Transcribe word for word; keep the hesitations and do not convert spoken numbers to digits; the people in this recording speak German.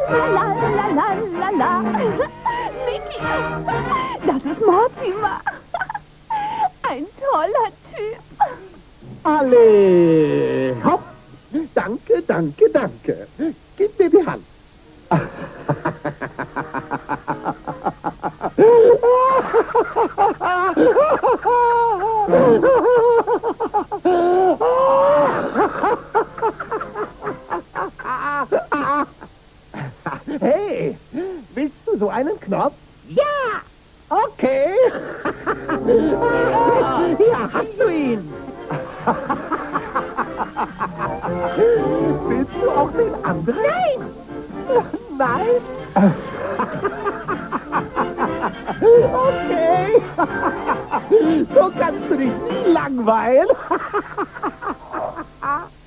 La, la, la, la, la. Mickey, das ist Mortimer. Ein toller Typ. Alle, hopp. Danke, danke, danke. Gib mir die Hand. Hey, willst du so einen Knopf? Ja! Okay! Hier hast du ihn! Willst du auch den anderen? Nein! Nein? Okay! So kannst du dich nie langweilen!